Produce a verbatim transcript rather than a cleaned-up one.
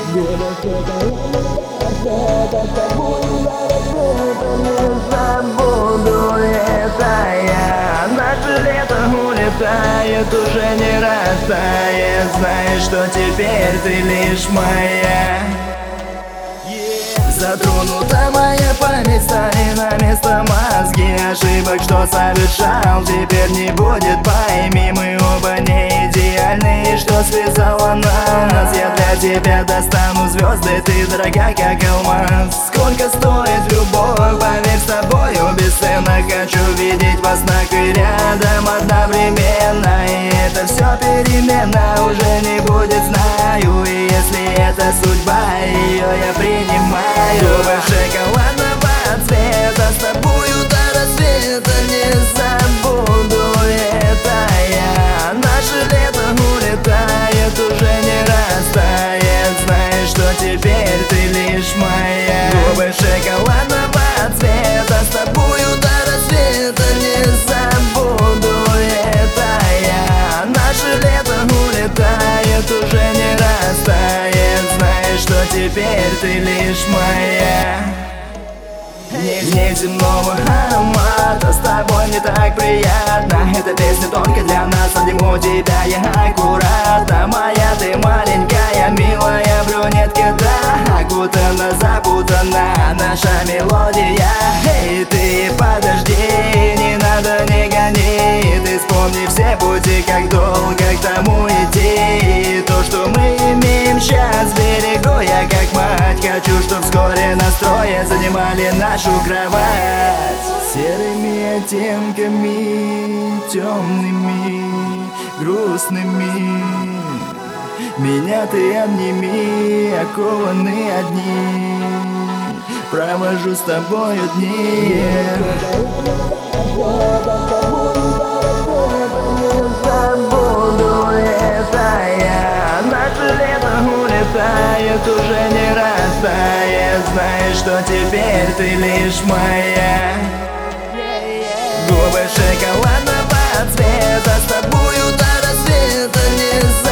Губы шоколадного цвета, не забуду это я. Наше лето улетает, уже не растает. Знаешь, что теперь ты лишь моя. Затронута моя память, стали на место мозги ошибок, что совершал, теперь не будет. Пойми, мы оба не идеальны, что связало нас. Я для тебя достану звезды, ты дорога, как алмаз. Сколько стоит любовь, поверь, с тобою бесценно. Хочу видеть вас снах и рядом одновременно. И это все переменно, уже не будет, знаю. И если это судьба, ее я принимаю. Губы шоколадного цвета, с тобою до рассвета, не забуду это я. Наше лето улетает, уже не растает. Знаешь, что теперь ты лишь моя. Губы шоколадного цвета, с тобою до рассвета, не забуду это я. Наше лето улетает, уже не растает. Знаешь, что теперь ты лишь моя. Нет земного аромата, с тобой не так приятно. Эта песня только для нас, обниму тебя я аккуратно. Моя ты маленькая, милая брюнетка, да. Окутана, запутана наша мелодия. Эй, ты подожди, не надо, не гони. Ты вспомни все пути, как долго к тому идти. То, что мы имеем сейчас, берегу я как мать. Хочу, чтоб вскоре настроя занимали нашу кровать. Серыми оттенками, темными, грустными. Меня ты обними, окованы одни. Провожу с тобою дни. Забуду это я. Наше лето улетает, уже не растает. Знаешь, что теперь ты лишь моя. Губы шоколадного цвета, с тобою до рассвета, не забуду.